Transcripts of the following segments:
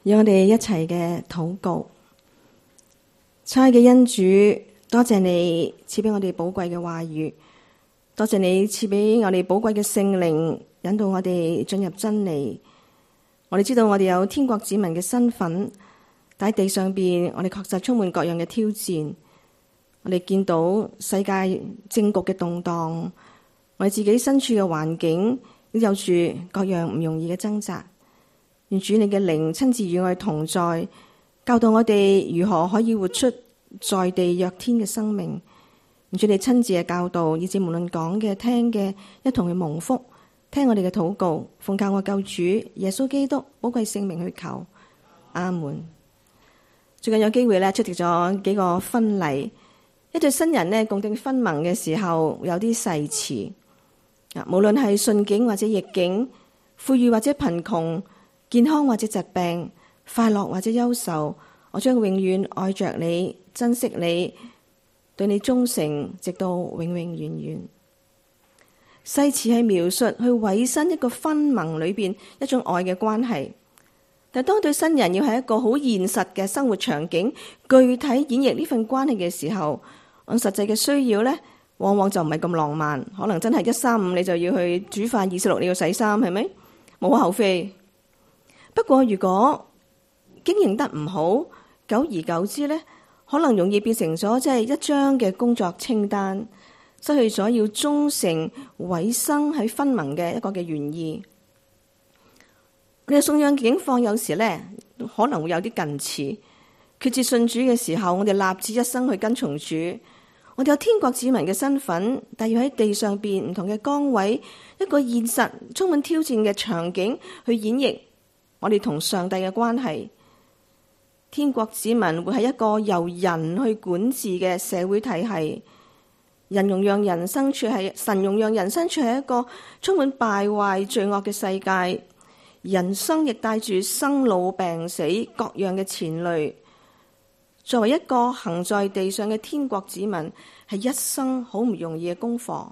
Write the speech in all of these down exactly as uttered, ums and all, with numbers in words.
讓我哋一齊嘅禱告。親愛嘅恩主，多謝你賜俾我哋寶貴嘅話語，多謝你賜俾我哋寶貴嘅聖靈，引導我哋進入真理。我哋知道我哋有天國子民嘅身份，但喺地上邊，我哋確實充滿各樣嘅挑戰。我哋見到世界政局嘅動盪，我哋自己身處嘅環境都有住各樣唔容易嘅掙扎。願主你嘅靈親自與我哋同在，教導我哋如何可以活出在地若天嘅生命。願主你親自嘅教導，以至無論講嘅聽嘅一同去蒙福。聽我哋嘅禱告，奉靠我救主耶穌基督寶貴聖名去求，阿門。最近有機會咧出席咗幾個婚禮，一對新人咧共訂婚盟嘅時候有啲誓詞，無論係順境或者逆境，富裕或者貧窮，健康或者疾病，快樂或者憂愁，我將永遠愛着你，珍惜你，對你忠誠，直到永永遠遠。誓詞係描述去委身一個婚盟裏邊一種愛嘅關係，但當對新人要喺一個好現實嘅生活場景具體演繹呢份關係嘅時候，按實際嘅需要呢，往往就唔係咁浪漫，可能真係一三五你就要去煮飯，二四六你要洗衫，係咪？無可厚非。不過如果經營得唔好，久而久之呢，可能容易變成咗即係一張嘅工作清單，失去咗要忠誠委身喺婚盟嘅一個嘅原意。我哋信仰境況有時呢，可能會有啲近似。決志信主嘅時候，我哋立志一生去跟從主。我哋有天國子民嘅身份，但要喺地上邊唔同嘅崗位，一個現實充滿挑戰嘅場景去演繹我哋同上帝嘅關係。天國子民會係一個由人去管治嘅社會體系，人容讓人生處喺神容讓人生處喺一個充滿敗壞罪惡嘅世界，人生亦帶住生老病死各樣嘅纏累。作為一個行在地上嘅天國子民，係一生好唔容易嘅功課。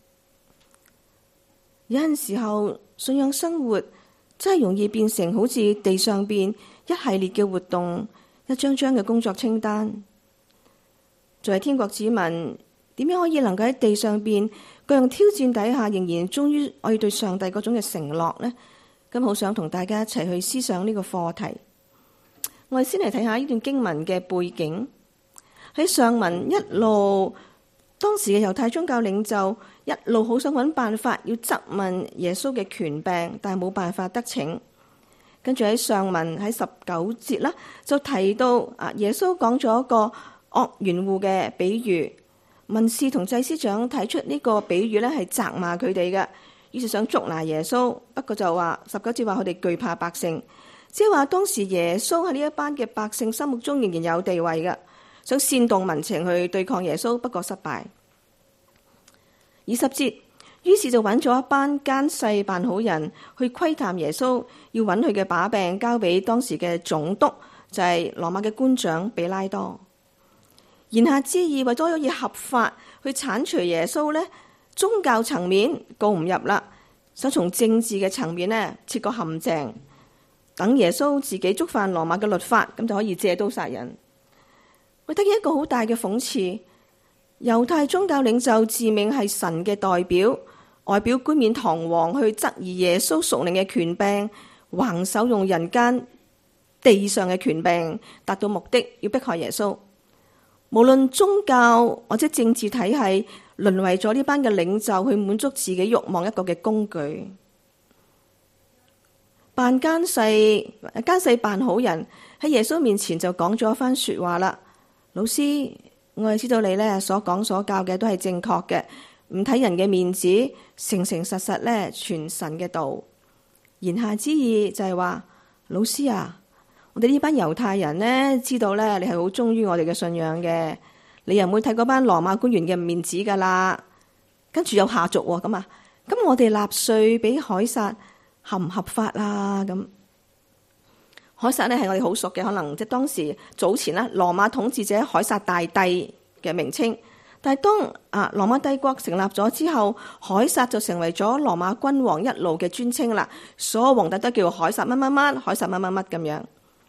有陣時候信仰生活真係容易變成好似地上邊一系列嘅活動，一張張嘅工作清單。作為天國子民，點樣可以能夠喺地上邊各樣挑戰底下，仍然忠於我哋對上帝嗰種嘅承諾呢？咁好想同大家一齊去思想呢個課題。我哋先嚟睇下呢段經文嘅背景。喺上文一路，當時嘅猶太宗教領袖一路好想揾辦法要質問耶穌嘅權柄，但係冇辦法得逞。跟住喺上文喺十九節啦，就提到啊，耶穌講咗一個惡園戶嘅比喻。文士同祭司長睇出呢個比喻咧係責罵佢哋嘅，於是想捉拿耶穌。不過就話十九節話佢哋懼怕百姓。即係話當時耶穌喺呢一班嘅百姓心目中仍然有地位嘅，想煽動民情去對抗耶穌，不過失敗。二十節，於是就揾咗一班奸細扮好人去窺探耶穌，要揾佢嘅把柄交俾當時嘅總督，就係、是、羅馬嘅官長比拉多。言下之意，為咗可以合法去剷除耶穌呢，宗教層面告唔入啦，想從政治嘅層面呢設個陷阱。等耶穌自己觸犯羅馬嘅律法，咁就可以借刀殺人。我得見一個好大嘅諷刺，猶太宗教領袖自命係神嘅代表，外表冠冕堂皇去質疑耶穌屬靈嘅權柄，橫手用人間地上嘅權柄達到目的，要迫害耶穌。無論宗教或者政治體系，淪為咗呢班嘅領袖去滿足自己慾望一個嘅工具。扮奸細，奸細扮好人，喺耶穌面前就講咗一番說話啦。老師，我係知道你咧所講所教嘅都係正確嘅，唔睇人嘅面子，誠誠實實咧傳神嘅道。言下之意就係話，老師啊，我哋呢班猶太人呢，知道咧你係好忠於我哋嘅信仰嘅，你又唔會睇嗰班羅馬官員嘅面子噶啦。跟住有下續喎，咁啊，咁我哋納稅俾凱撒合唔合法啊？咁凱撒咧係我哋好熟嘅，可能即係當時早前啦，羅馬統治者凱撒大帝嘅名稱。但係當啊羅馬帝國成立咗之後，凱撒就成為咗羅馬君王一路嘅尊稱啦。所有皇帝都叫凱撒乜乜乜，凱撒乜乜乜咁樣。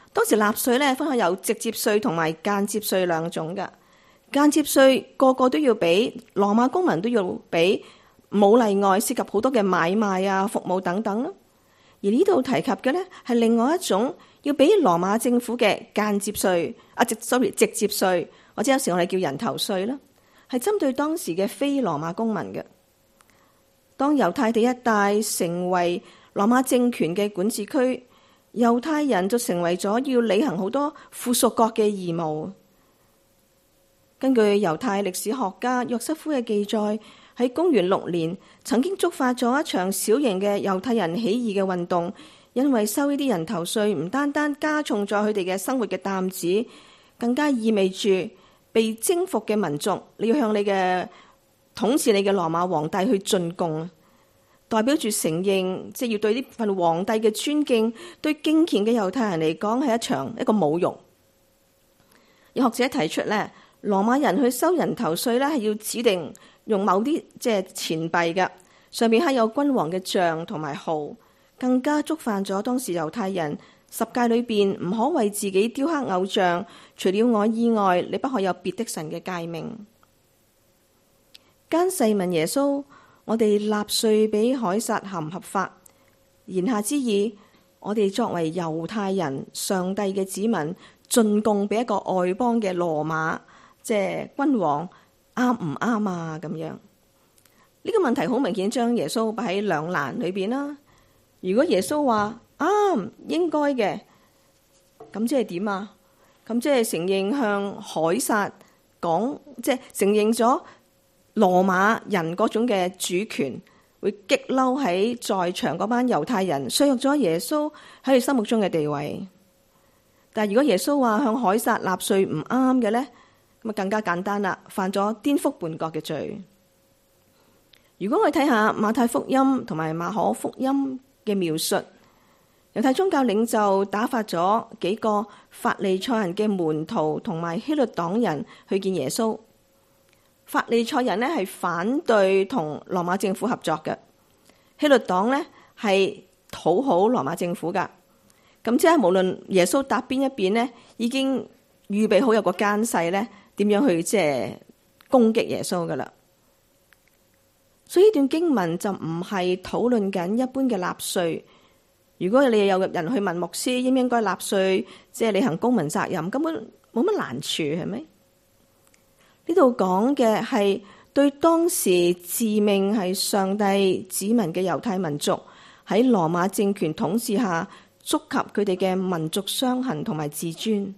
當時納稅咧分開有直接稅同埋間接稅兩種㗎。間接稅個個都要俾，羅馬公民都要俾，冇例外，涉及好多嘅買賣啊、服務等等咯。而呢度提及嘅咧係另外一種要俾羅馬政府嘅間接稅啊，直 sorry 直接稅，或者有時我哋叫人頭稅啦，係針對當時嘅非羅馬公民嘅。當猶太地一帶成為羅馬政權嘅管治區，猶太人就成為咗要履行好多附屬國嘅義務。根據猶太歷史學家約瑟夫嘅記載，喺公元六年曾經觸發咗一場小型嘅猶太人起義嘅運動，因為收呢啲人頭稅唔單單加重咗佢哋嘅生活嘅擔子，更加意味住被征服嘅民族你要向你嘅統治你嘅羅馬皇帝去進貢，代表住承認，即係要對呢份皇帝嘅尊敬，對敬虔嘅猶太人嚟講係一場一個侮辱。有學者提出咧，羅馬人去收人頭稅咧，係要指定用某啲即係錢幣嘅，上面刻有君王嘅像同埋號，更加觸犯咗當時猶太人十誡裏邊唔可為自己雕刻偶像，除了我以外，你不可有別的神嘅誡命。奸細問耶穌：我哋納稅俾凱撒合唔合法？言下之意，我哋作為猶太人、上帝嘅子民，進貢俾一個外邦嘅羅馬即係君王，啱唔啱啊？咁樣呢個問題好明顯將耶穌擺喺兩難裏邊啦。如果耶穌話啱，應該嘅，咁即係點啊？咁即係承認向凱撒講，即係承認咗羅馬人嗰種嘅主權，會激嬲喺在場嗰班猶太人，削弱咗耶穌喺佢心目中嘅地位。但係如果耶穌話向凱撒納稅唔啱嘅咧，咁啊更加簡單啦，犯咗顛覆叛國嘅罪。如果我哋睇下馬太福音同埋馬可福音嘅描述，猶太宗教領袖打發咗幾個法利賽人嘅門徒同埋希律黨人去見耶穌。法利賽人呢係反對同羅馬政府合作嘅，希律黨呢係討好羅馬政府噶。咁即係無論耶穌答邊一邊呢，已經預備好有個奸細呢點樣去即係攻擊耶穌噶啦。所以呢段經文就唔係討論緊一般嘅納稅。如果你有人去問牧師應唔應該納稅，即係履行公民責任，根本冇乜難處，係咪？呢度講嘅係對當時自命係上帝子民嘅猶太民族喺羅馬政權統治下觸及佢哋嘅民族傷痕同埋自尊。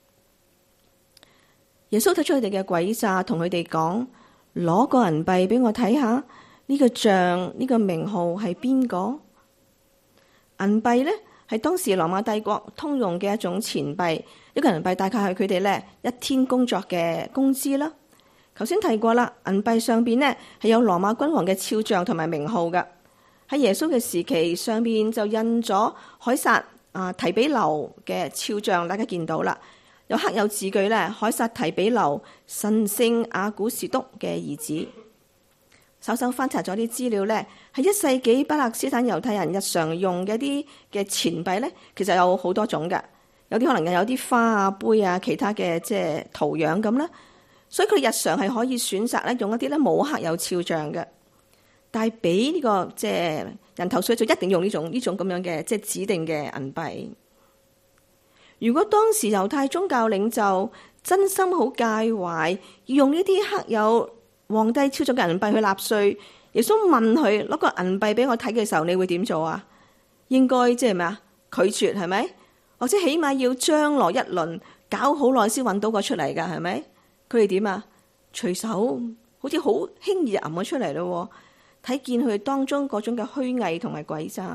耶穌睇出佢哋嘅詭詐，同佢哋講：攞個銀幣俾我睇下，呢個像呢個名號係邊個？銀幣呢係當時羅馬帝國通用嘅一種錢幣，一個銀幣大概係佢哋咧一天工作嘅工資啦。頭先提過啦，銀幣上邊呢係有羅馬君王嘅肖像同埋名號㗎。喺耶穌嘅時期，上邊就印咗凱撒啊提比留嘅肖像，大家見到啦。有刻有字句咧，凱撒提比留神聖阿古士督嘅兒子。稍稍翻查咗啲資料咧，係一世紀巴勒斯坦猶太人日常用嘅啲嘅錢幣咧，其實有好多種嘅，有啲可能又有啲花啊、杯啊、其他嘅即係圖樣咁啦。所以佢日常係可以選擇咧用一啲咧冇刻有肖像嘅，但係俾呢個即係人頭稅就一定用呢種呢種咁樣嘅即係指定嘅銀幣。如果當時猶太宗教領袖真心好介懷，要用呢啲刻有皇帝肖像嘅銀幣去納稅，耶穌問佢攞個銀幣俾我睇嘅時候，你會點做啊？應該即係咩啊？拒絕係咪？或者起碼要張羅一輪，搞好耐先揾到個出嚟㗎，係咪？佢哋點啊？隨手好似好輕易就揞咗出嚟咯，睇見佢當中嗰種嘅虛偽同埋詭詐。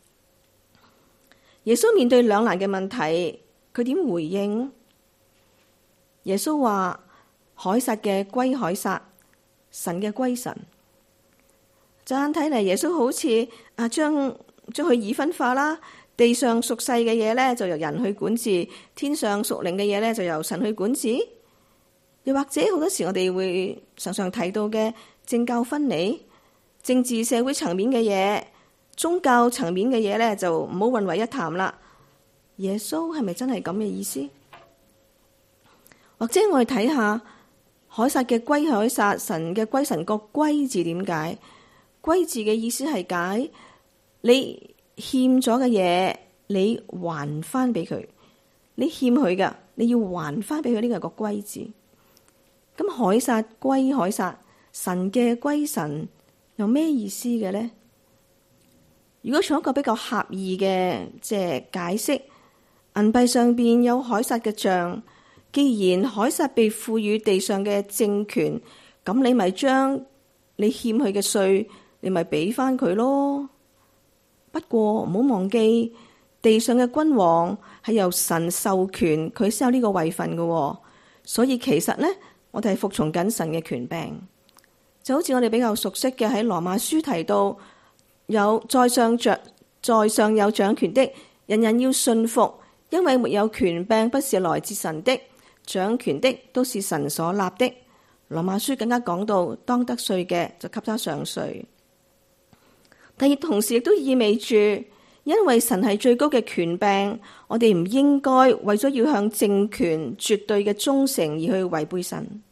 耶穌面對兩難嘅問題，佢點回應？耶穌話：凱撒嘅歸凱撒，神嘅歸神。乍眼睇嚟，耶穌好似啊將將佢二分化啦。地上屬世嘅嘢咧，就由人去管治；天上屬靈嘅嘢咧，就由神去管治。又或者好多時我哋會常常提到嘅政教分離、政治社會層面嘅嘢、宗教層面嘅嘢咧，就唔好混為一談啦。 耶穌係咪真係咁嘅意思？或者我哋睇下凱撒嘅歸凱撒，神嘅歸神，個歸字點解？歸字嘅意思係解你欠咗嘅嘢，你還翻俾佢，你欠佢噶，你要還翻俾佢，呢個係個歸字。咁凱撒歸凱撒，神嘅歸神，有咩意思嘅呢？如果從一個比較狹義嘅即係解釋，銀幣上邊有凱撒嘅像，既然凱撒被賦予地上嘅政權，咁你咪將你欠佢嘅稅，你咪俾翻佢咯。不過唔好忘記，地上嘅君王係由神授權，佢先有呢個位份嘅，所以其實呢，我哋係服從緊神嘅權柄。就好似我哋比較熟悉嘅喺羅馬書提到，有在上掌在上有掌權的，人人要信服，因為沒有權柄不是來自神的，掌權的都是神所立的。羅馬書更加講到，當得稅嘅就給他上稅。但係同時亦都意味住，因為神係最高嘅權柄，我哋唔應該為咗要向政權絕對嘅忠誠而去違背神。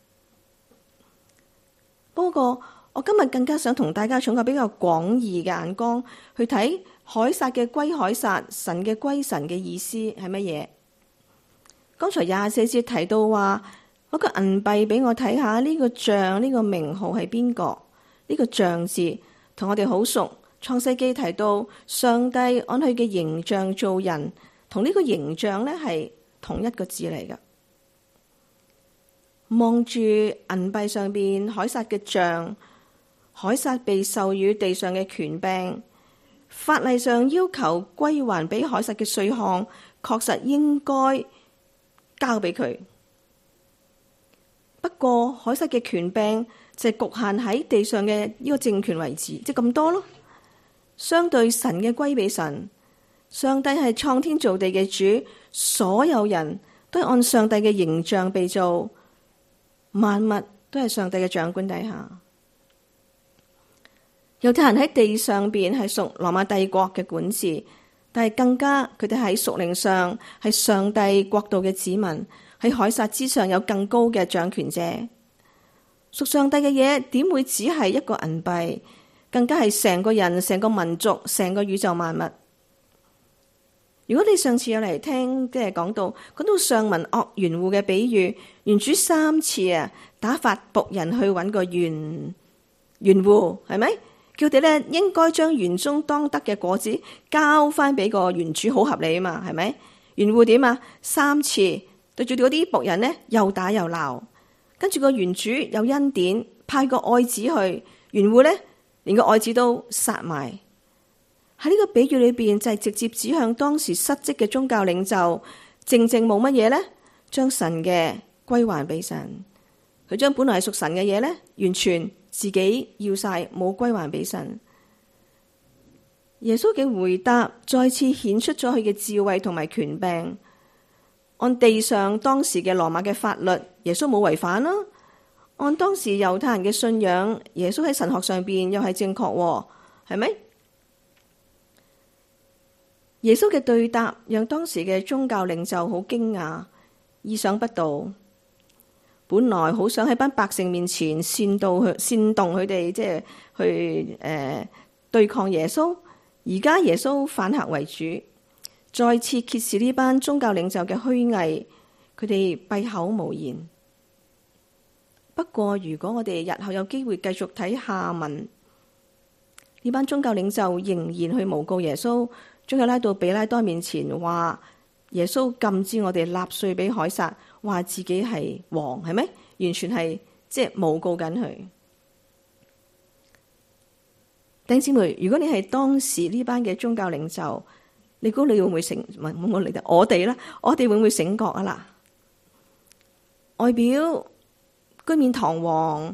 不過我今日更加想同大家從個比較廣義嘅眼光去睇凱撒嘅歸凱撒，神嘅歸神嘅意思係乜嘢？剛才廿四節提到話，攞個銀幣俾我睇下，呢個像呢個名號係邊個？呢個像字同我哋好熟，創世記提到上帝按佢嘅形象做人，同呢個形象呢係同一個字嚟㗎。望住銀幣上邊凱撒嘅像，凱撒被授予地上嘅權柄，法例上要求歸還俾凱撒嘅稅項，確實應該交俾佢。不過凱撒嘅權柄就係局限喺地上嘅呢個政權為止，即係咁多咯。相對神嘅歸俾神，上帝係創天造地嘅主，所有人都係按上帝嘅形象被造。萬物都係上帝嘅掌管底下。猶太人喺地上邊係屬羅馬帝國嘅管治，但係更加佢哋喺屬靈上係上帝國度嘅子民，喺凱撒之上有更高嘅掌權者。屬上帝嘅嘢點會只係一個銀幣？更加係成個人、成個民族、成個宇宙萬物。如果你上次有嚟聽，即係講到講到上文惡園戶嘅比喻，園主三次啊打發僕人去揾個園園戶，係咪？叫佢哋咧應該將園中當得嘅果子交翻俾個園主，好合理啊嘛，係咪？園戶點啊？三次對住嗰啲僕人呢，又打又鬧，跟住個園主有恩典，派個愛子去，園戶呢，連個愛子都殺埋。喺呢個比喻裏邊就係直接指向當時失職嘅宗教領袖，正正冇乜嘢呢，將神嘅歸還俾神。佢將本來係屬神嘅嘢呢，完全自己要晒，冇歸還俾神。耶穌嘅回答再次顯出咗佢嘅智慧同埋權柄。按地上當時嘅羅馬嘅法律，耶穌冇違反啦。按當時猶太人嘅信仰，耶穌喺神學上邊又係正確，係咪？耶穌嘅對答讓當時嘅宗教領袖好驚訝，意想不到。本來好想喺班百姓面前煽動佢，煽動佢哋即係去誒、呃、對抗耶穌。而家耶穌反客為主，再次揭示呢班宗教領袖嘅虛偽，佢哋閉口無言。不過如果我哋日後有機會繼續睇下文，呢班宗教領袖仍然去誣告耶穌，將佢拉到比拉多面前，話耶穌禁止我哋納稅俾凱撒，話自己係王，係咪？完全係即係誣告緊佢。弟兄姊妹，如果你係當時呢班嘅宗教領袖，你估你會唔會醒？唔係我哋，我哋啦，我哋會唔會醒覺啊？啦，外表冠冕堂皇，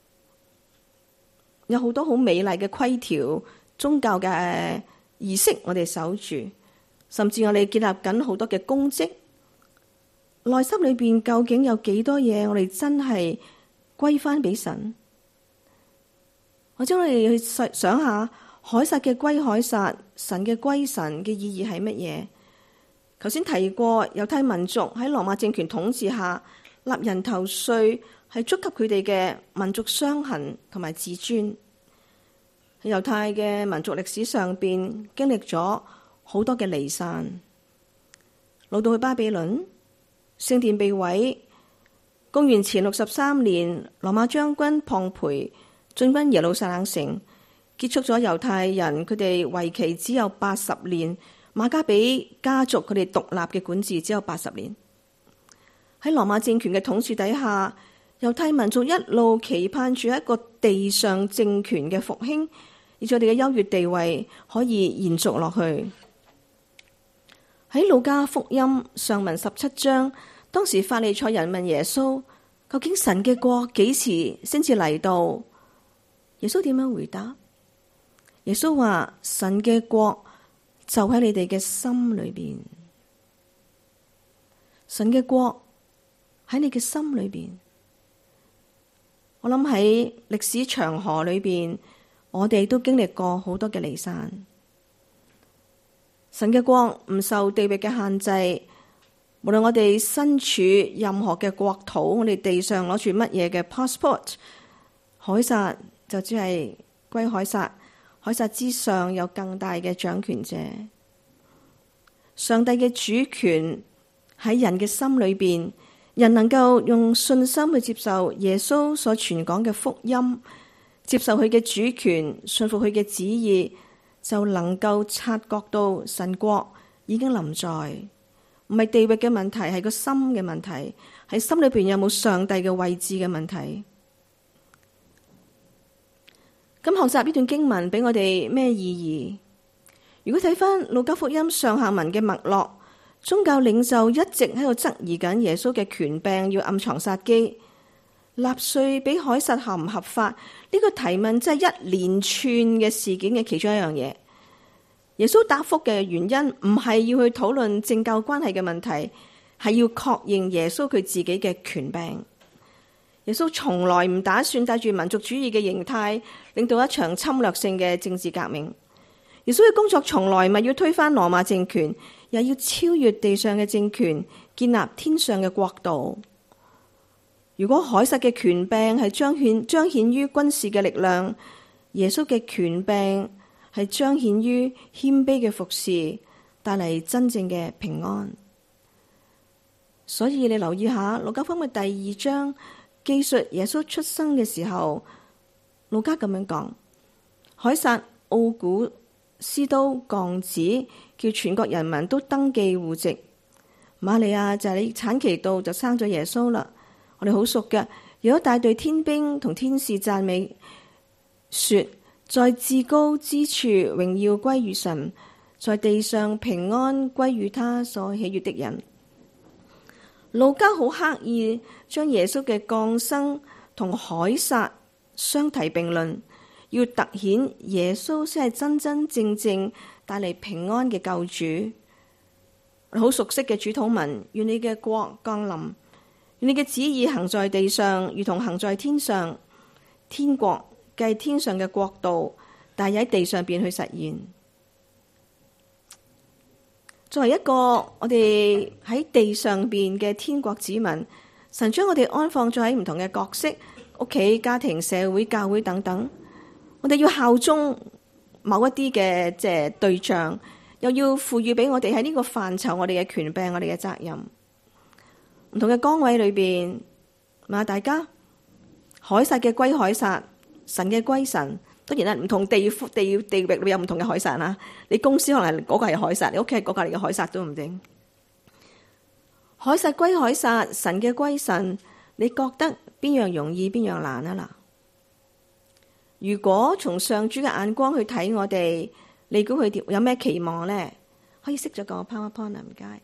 有好多好美麗嘅規條，宗教嘅儀式我哋守住，甚至我哋建立緊好多嘅功績，內心裏邊究竟有幾多嘢我哋真係歸翻俾神？或者我哋去想下，凱撒嘅歸凱撒，神嘅歸神嘅意義係乜嘢？ 頭先提過猶太民族喺羅馬政權統治下納人頭稅，係觸及佢哋嘅民族傷痕同埋自尊。喺猶太嘅民族歷史上邊經歷咗好多嘅離散，擄到去巴比倫，聖殿被毀。公元前六十三年，羅馬將軍龐培進軍耶路撒冷城，結束咗猶太人佢哋為期只有八十年馬加比家族佢哋獨立嘅管治只有八十年。喺羅馬政權嘅統治底下，猶太民族一路期盼住一個地上政權嘅復興，以致我哋嘅優越地位可以延續落去。喺路加福音上文十七章，當時法利賽人問耶穌，究竟神嘅國幾時先至嚟到？耶穌點樣回答？耶穌話：神嘅國就喺你哋嘅心裏邊，神嘅國喺你嘅心裏邊。我諗喺歷史長河裏邊，我哋都經歷過好多嘅離散。神嘅國唔受地域嘅限制，無論我哋身處任何嘅國土，我哋地上攞住乜嘢嘅 passport， 凱撒就只係歸凱撒，凱撒之上有更大嘅掌權者。上帝嘅主權喺人嘅心裏邊，人能夠用信心去接受耶穌所傳講嘅福音，接受佢嘅主權，信服佢嘅旨意，就能夠察覺到神國已經臨在。唔係地域嘅問題，係個心嘅問題，喺心裏邊有冇上帝嘅位置嘅問題。咁學習呢段經文俾我哋咩意義？如果睇翻路加福音上下文嘅脈絡，宗教領袖一直喺度質疑緊耶穌嘅權柄，要暗藏殺機。納稅俾凱撒合唔合法？呢個提問真係一連串嘅事件嘅其中一樣嘢。耶穌答覆嘅原因唔係要去討論政教關係嘅問題，係要確認耶穌佢自己嘅權柄。耶穌從來唔打算帶住民族主義嘅形態，領導一場侵略性嘅政治革命。耶穌嘅工作從來唔係要推翻羅馬政權，又要超越地上嘅政權，建立天上嘅國度。如果凱撒嘅權柄係彰顯彰顯於軍事嘅力量，耶穌嘅權柄係彰顯於謙卑嘅服侍，帶嚟真正嘅平安。所以你留意下路加福音嘅第二章，記述耶穌出生嘅時候，路加咁樣講：凱撒奧古斯都降旨，叫全國人民都登記戶籍。瑪利亞就喺產期度就生咗耶穌啦。我哋好熟嘅，有一大隊天兵同天使讚美說，在至高之處榮耀歸於神，在地上平安歸於他所喜悅的人。路加好刻意將耶穌嘅降生同凱撒相提並論，要凸顯耶穌先係真真正正帶嚟平安嘅救主。好熟悉嘅主禱文：願你嘅國降臨，願你嘅旨意行在地上，如同行在天上。天國繼天上嘅國度，但係喺地上邊去實現。作為一個我哋喺地上邊嘅天國子民，神將我哋安放咗喺唔同嘅角色，屋企、家庭、社會、教會等等。我哋要效忠某一啲嘅即係對象，又要賦予俾我哋喺呢個範疇我哋嘅權柄、我哋嘅責任。唔同嘅崗位裏邊，問下大家，凱撒嘅歸凱撒，神嘅歸神。當然啦，唔同地地地域裏邊有唔同嘅凱撒啦。你公司可能係嗰個係凱撒，你屋企係嗰個嚟嘅凱撒都唔定。凱撒歸凱撒，神嘅歸神，你覺得邊樣容易，邊樣難啊？嗱，如果從上主嘅眼光去睇我哋，你估佢有咩期望咧？可以熄咗個 PowerPoint 啊，唔該。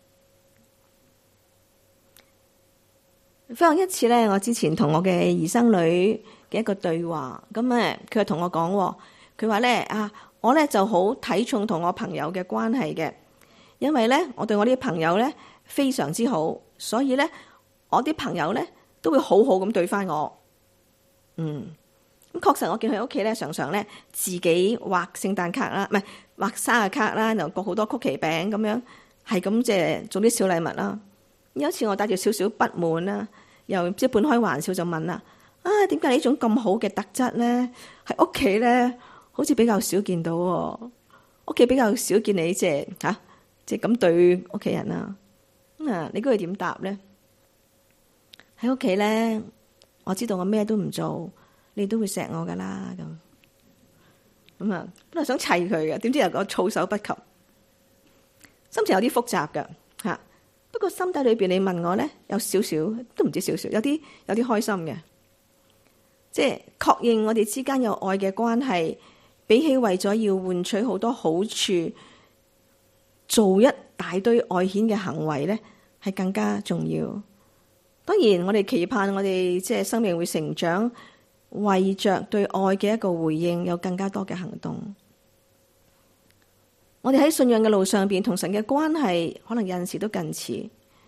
分享一次咧，我之前同我嘅兒生女嘅一個對話，咁咧佢就同我講，佢話咧啊，我咧就好睇重同我朋友嘅關係嘅，因為咧我對我啲朋友咧非常之好，所以咧我啲朋友咧都會好好咁對翻我。嗯，咁確實我見佢屋企咧常常咧自己畫聖誕卡啦，唔係畫生日卡啦，然後焗好多曲奇餅咁樣， 係咁即係做啲小禮物啦。有一次我帶住少少不滿啦，又即係半開玩笑就問啦：啊，點解呢種咁好嘅特質咧，喺屋企咧好似比較少見到？屋企比較少見你即係吓，即係咁對屋企人啊。咁啊，你估佢點答咧？喺屋企咧，我知道我咩都唔做，你都會錫我噶啦。咁咁啊，本來想砌佢嘅，點知又個措手不及，心情有啲複雜噶吓。不過心底裏邊，你問我咧，有少少都唔知少少，有啲有啲開心嘅，即係確認我哋之間有愛嘅關係，比起為咗要換取好多好處，做一大堆外顯嘅行為咧，係更加重要。當然，我哋期盼我哋即係生命會成長，為着對愛嘅一個回應，有更加多嘅行動。我哋喺信仰嘅路上邊，同神嘅關係可能有陣時都近似。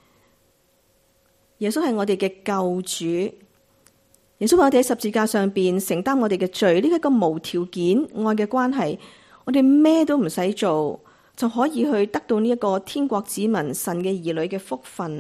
耶穌係我哋嘅救主，耶穌話我哋喺十字架上邊承擔我哋嘅罪，呢一個無條件愛嘅關係，我哋咩都唔使做，就可以去得到呢一個天國子民、神嘅兒女嘅福分。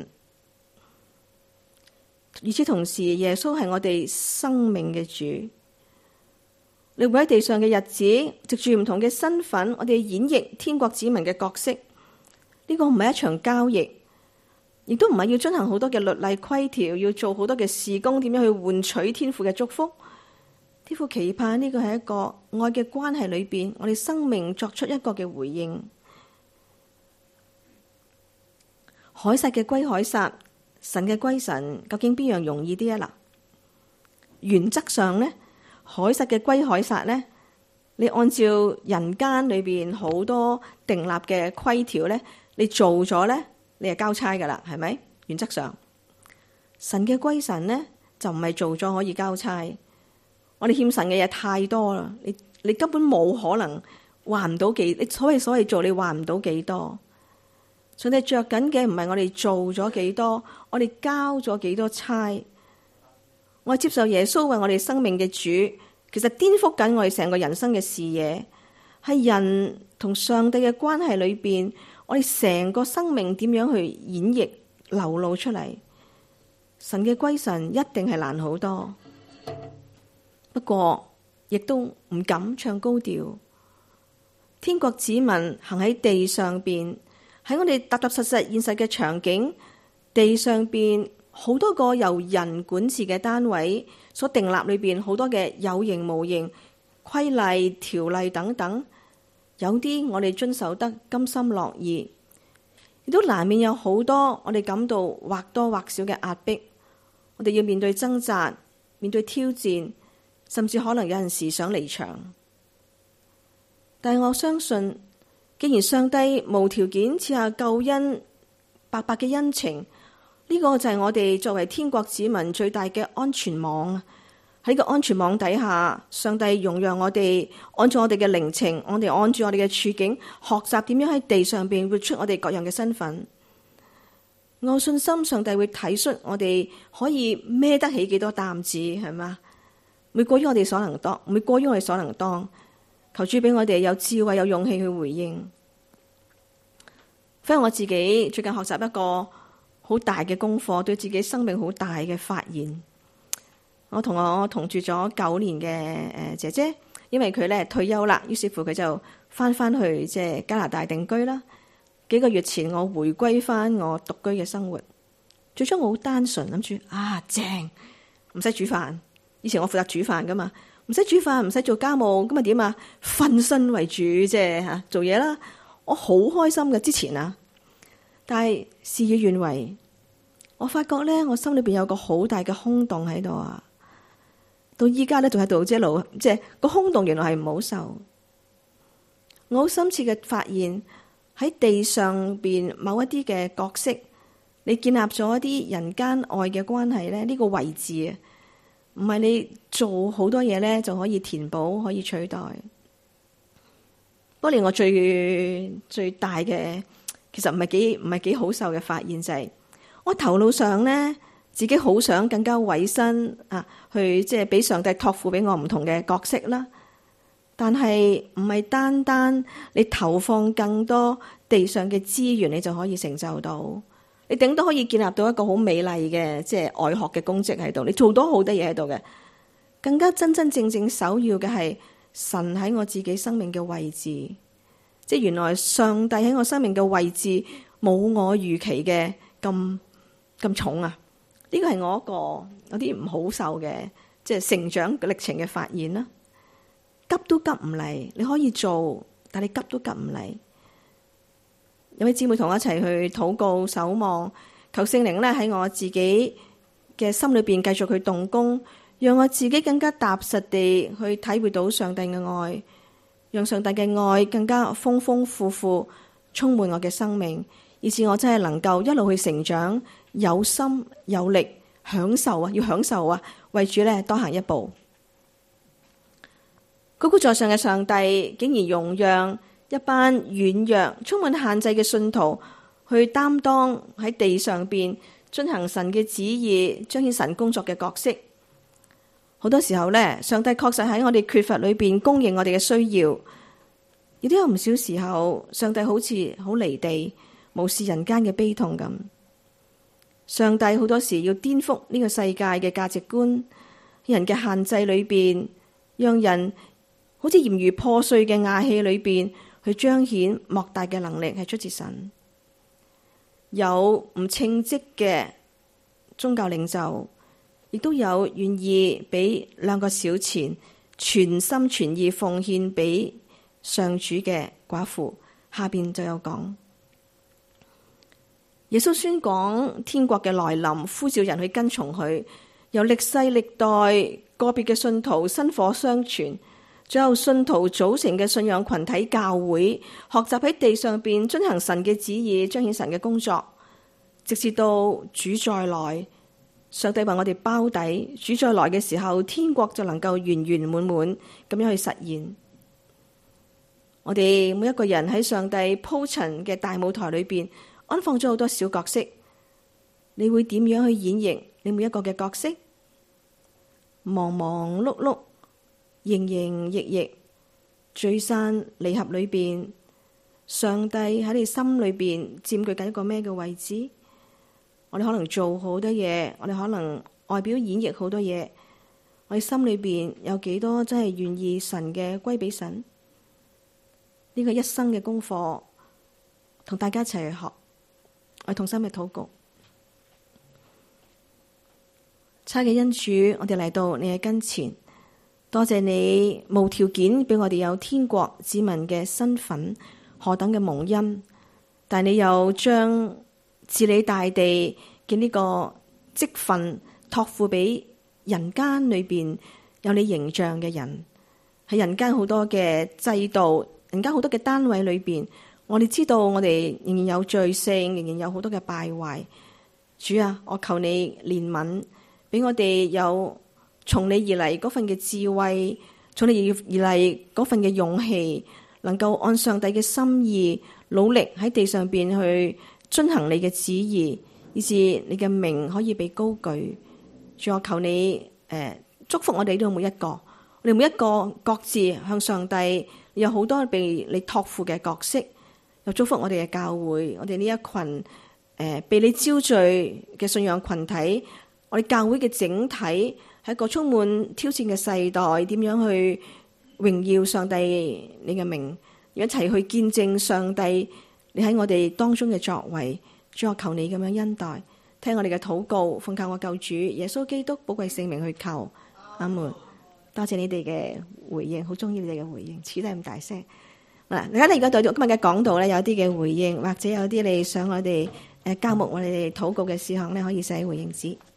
與此同時，耶穌係我哋生命嘅主。你會喺地上嘅日子，藉住唔同嘅身份，我哋演繹天國子民嘅角色。呢個唔係一場交易，亦都唔係要遵行好多嘅律例規條，要做好多嘅事工，點樣去換取天父嘅祝福。天父期盼呢個係一個愛嘅關係裏邊，我哋生命作出一個嘅回應。凱撒嘅歸凱撒，神嘅歸神，究竟邊樣容易啲啊？嗱，原則上呢，凱撒嘅歸凱撒呢，你按照人間裏邊好多訂立嘅規條呢，你做咗呢，你係交差噶啦，係咪？原則上，神嘅歸神呢，就唔係做咗可以交差。我哋欠神嘅嘢太多啦，你你根本冇可能還唔到幾，你所謂所謂做你還唔到幾多。上帝着緊嘅唔係我哋做咗幾多，我哋交咗幾多差。我接受耶穌為我哋生命嘅主，其實顛覆緊我哋成個人生嘅視野，係人同上帝嘅關係裏邊，我哋成個生命點樣去演繹流露出嚟。神嘅歸神一定係難好多，不過亦都唔敢唱高調。天國子民行喺地上邊，喺我哋踏踏實實現實嘅場景，地上邊。好多個由人管治嘅單位所訂立裏邊，好多嘅有形無形規例條例等等，有啲我哋遵守得甘心樂意，亦都難免有好多我哋感到或多或少嘅壓迫，我哋要面對掙扎，面對挑戰，甚至可能有陣時想離場。但係我相信，既然上帝無條件賜下救恩，白白嘅恩情。呢個就係我哋作為天國子民最大嘅安全網。喺呢個安全網底下，上帝容讓我哋按照我哋嘅靈情，我哋按住我哋嘅處境，學習點樣喺地上邊活出我哋各樣嘅身份。我信心上帝會體恤我哋可以孭得起幾多擔子，係嘛？每過於我哋所能當，每過於我哋所能當。求主俾我哋有智慧、有勇氣去回應。反而我自己最近學習一個好大嘅功課，對自己生命好大嘅發現。我同我同住咗九年嘅誒姐姐，因為佢咧退休啦，於是乎佢就翻翻去即係加拿大定居啦。幾個月前我回歸翻我獨居嘅生活，最初我好單純諗住啊正，唔使煮飯。以前我負責煮飯噶嘛，唔使煮飯，唔使做家務，咁啊點啊？瞓身為主即係吓做嘢啦。我好開心嘅之前啊。但係事與願違，我發覺咧，我心裏邊有個好大嘅空洞喺度啊！到依家咧，仲喺度即係路，即係個空洞，原來係唔好受。我好深切嘅發現喺地上邊某一啲嘅角色，你建立咗一啲人間愛嘅關係咧，呢個位置啊，唔係你做好多嘢咧就可以填補，可以取代。不過令我最最大嘅。其實唔係幾唔係幾好受嘅發現就係、是，我頭腦上咧自己好想更加委身啊，去即係俾上帝託付俾我唔同嘅角色啦。但係唔係單單你投放更多地上嘅資源，你就可以成就到。你頂多可以建立到一個好美麗嘅即係外學嘅功績喺度，你做到好多嘢喺度嘅。更加真真正正首要嘅係神喺我自己生命嘅位置，即係原來上帝喺我生命嘅位置冇我預期嘅咁咁重啊！呢個係我一個有啲唔好受嘅，即係成長歷程嘅發現啦。急都急唔嚟，你可以做，但你急都急唔嚟。有位姊妹同我一齊去禱告守望，求聖靈咧喺我自己嘅心裏邊繼續去動工，讓我自己更加踏實地去體會到上帝嘅愛，讓上帝嘅愛更加豐豐富富充滿我嘅生命，以致我真係能夠一路去成長，有心有力，享受啊，要享受啊，為主咧多行一步。高高在上嘅上帝竟然容讓一班軟弱、充滿限制嘅信徒去擔當喺地上邊遵行神嘅旨意、彰顯神工作嘅角色。好多時候咧，上帝確實喺我哋缺乏裏邊供應我哋嘅需要，亦都有唔少時候，上帝好似好離地，無視人間嘅悲痛咁。上帝好多時要顛覆呢個世界嘅價值觀，人嘅限制裏邊，讓人好似鹽如破碎嘅瓦器裏邊去彰顯莫大嘅能力係出自神。有唔稱職嘅宗教領袖，亦都有願意俾兩個小錢全心全意奉獻俾上主嘅寡婦。下邊就有講，耶穌宣講天國嘅來臨，呼召人去跟從佢，由歷世歷代個別嘅信徒薪火相傳，最後信徒組成嘅信仰群體教會，學習喺地上邊遵行神嘅旨意，彰顯神嘅工作，直至到主再來，上帝為我哋包底，主再來嘅時候，天國就能夠圓圓滿滿咁樣去實現。我哋每一個人喺上帝鋪陳嘅大舞台裏邊，安放咗好多小角色，你會點樣去演繹你每一個嘅角色？忙忙碌碌，營營役役，聚散離合裏邊，上帝喺你心裏邊佔據緊一個咩嘅位置？我哋可能做好多嘢，我哋可能外表演繹好多嘢，我哋心裏邊有幾多真係願意神嘅歸俾神？呢個一生嘅功課，同大家一齊去學，我哋同心嘅禱告。差嘅恩主，我哋嚟到你嘅跟前，多謝你無條件俾我哋有天國子民嘅身份，何等嘅蒙恩！但你又將治理大地嘅呢個職分託付俾人間裏邊有你形象嘅人，喺人間好多嘅制度，人間好多嘅單位裏邊，我哋知道我哋仍然有罪性，仍然有好多嘅敗壞。主啊，我求你憐憫，俾我哋有從你而嚟嗰份嘅智慧，從你而嚟嗰份嘅勇氣，能夠按上帝嘅心意努力喺地上邊去遵行你嘅旨意，以致你嘅名可以被高舉。主，我求你誒、呃、祝福我哋呢度每一個，我哋每一個各自向上帝有好多被你託付嘅角色，又祝福我哋嘅教會，我哋呢一群誒、呃、被你招聚嘅信仰群體，我哋教會嘅整體係一個充滿挑戰嘅世代，點樣去榮耀上帝你嘅名，一齊去見證上帝你喺我哋當中嘅作為。主，我求你咁樣恩待，聽我哋嘅禱告，奉靠我救主耶穌基督寶貴聖名去求，阿門。多謝你哋嘅回應，好中意你哋嘅回應，似得咁大聲。嗱，而家你而家對今日嘅講道咧，有啲嘅回應，或者有啲你想我哋誒交目我哋禱告嘅事項咧，可以寫喺回應紙。